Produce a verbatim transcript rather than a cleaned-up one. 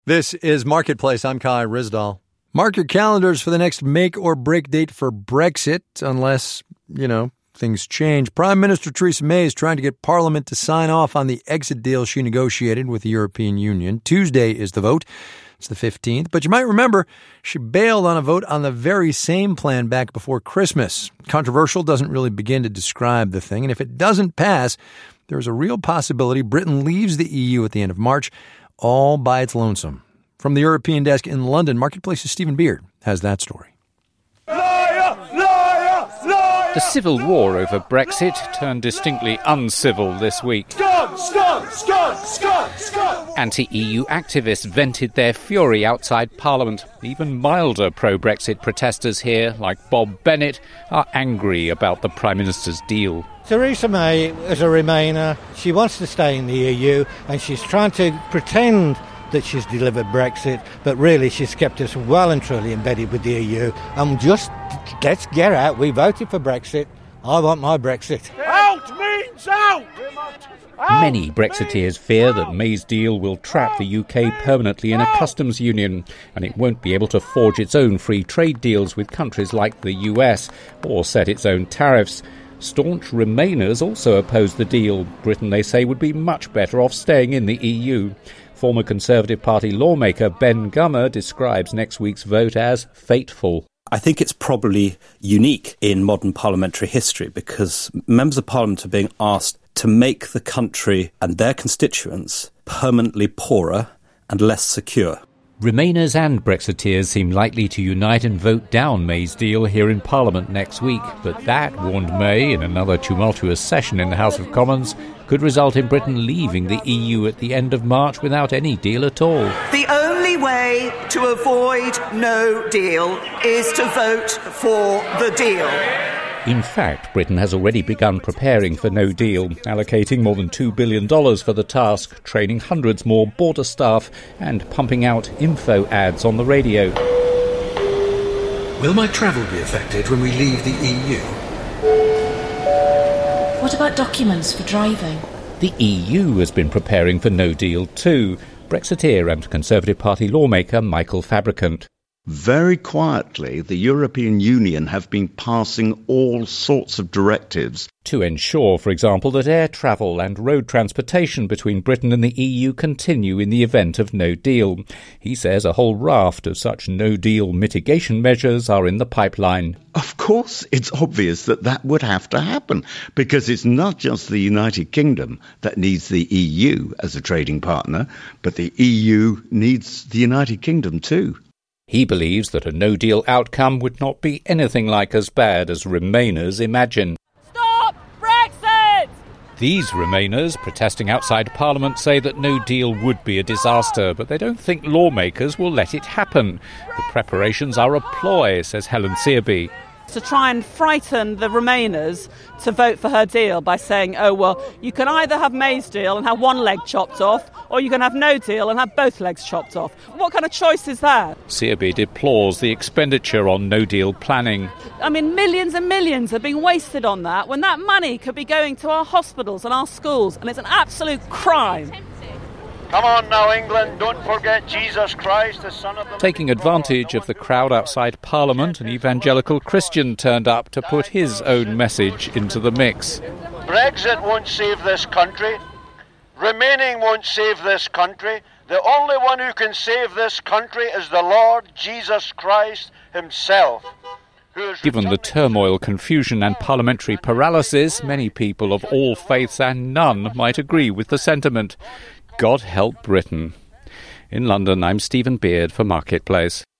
This is Marketplace. I'm Kai Rizdal. Mark your calendars for the next make or break date for Brexit, unless, you know, things change. Prime Minister Theresa May is trying to get Parliament to sign off on the exit deal she negotiated with the European Union. Tuesday is the vote. It's the fifteenth. But you might remember she bailed on a vote on the very same plan back before Christmas. Controversial doesn't really begin to describe the thing. And if it doesn't pass, there's a real possibility Britain leaves the E U at the end of March, all by its lonesome. From the European desk in London, Marketplace's Stephen Beard has that story. Liar! Liar! Liar! The civil war over Brexit turned distinctly uncivil this week. Scum! Scum! Scum! Scum! Scum! Anti-E U activists vented their fury outside Parliament. Even milder pro-Brexit protesters here, like Bob Bennett, are angry about the Prime Minister's deal. Theresa May is a Remainer. She wants to stay in the E U, and she's trying to pretend that she's delivered Brexit, but really she's kept us well and truly embedded with the E U. And just, let's get out. We voted for Brexit. I want my Brexit. Out means out! Out Many Brexiteers fear that May's deal will trap the U K permanently in a customs union, and it won't be able to forge its own free trade deals with countries like the U S or set its own tariffs. Staunch Remainers also oppose the deal. Britain, they say, would be much better off staying in the E U. Former Conservative Party lawmaker Ben Gummer describes next week's vote as fateful. I think it's probably unique in modern parliamentary history because members of Parliament are being asked to make the country and their constituents permanently poorer and less secure. Remainers and Brexiteers seem likely to unite and vote down May's deal here in Parliament next week. But that, warned May in another tumultuous session in the House of Commons, could result in Britain leaving the E U at the end of March without any deal at all. The only way to avoid no deal is to vote for the deal. In fact, Britain has already begun preparing for no deal, allocating more than two billion dollars for the task, training hundreds more border staff and pumping out info ads on the radio. Will my travel be affected when we leave the E U? What about documents for driving? The E U has been preparing for no deal too. Brexiteer and Conservative Party lawmaker Michael Fabricant. Very quietly, the European Union have been passing all sorts of directives to ensure, for example, that air travel and road transportation between Britain and the E U continue in the event of no deal. He says a whole raft of such no-deal mitigation measures are in the pipeline. Of course, it's obvious that that would have to happen, because it's not just the United Kingdom that needs the E U as a trading partner, but the E U needs the United Kingdom too. He believes that a no-deal outcome would not be anything like as bad as Remainers imagine. Stop Brexit! These Remainers, protesting outside Parliament, say that no deal would be a disaster, but they don't think lawmakers will let it happen. The preparations are a ploy, says Helen Searby. To try and frighten the Remainers to vote for her deal by saying, oh, well, you can either have May's deal and have one leg chopped off, or you can have no deal and have both legs chopped off. What kind of choice is that? Searby deplores the expenditure on no-deal planning. I mean, millions and millions are being wasted on that when that money could be going to our hospitals and our schools, and it's an absolute crime. Come on now, England, don't forget Jesus Christ, the Son of the... Taking advantage of the crowd outside Parliament, an evangelical Christian turned up to put his own message into the mix. Brexit won't save this country. Remaining won't save this country. The only one who can save this country is the Lord Jesus Christ himself. Given the turmoil, confusion and parliamentary paralysis, many people of all faiths and none might agree with the sentiment. God help Britain. In London, I'm Stephen Beard for Marketplace.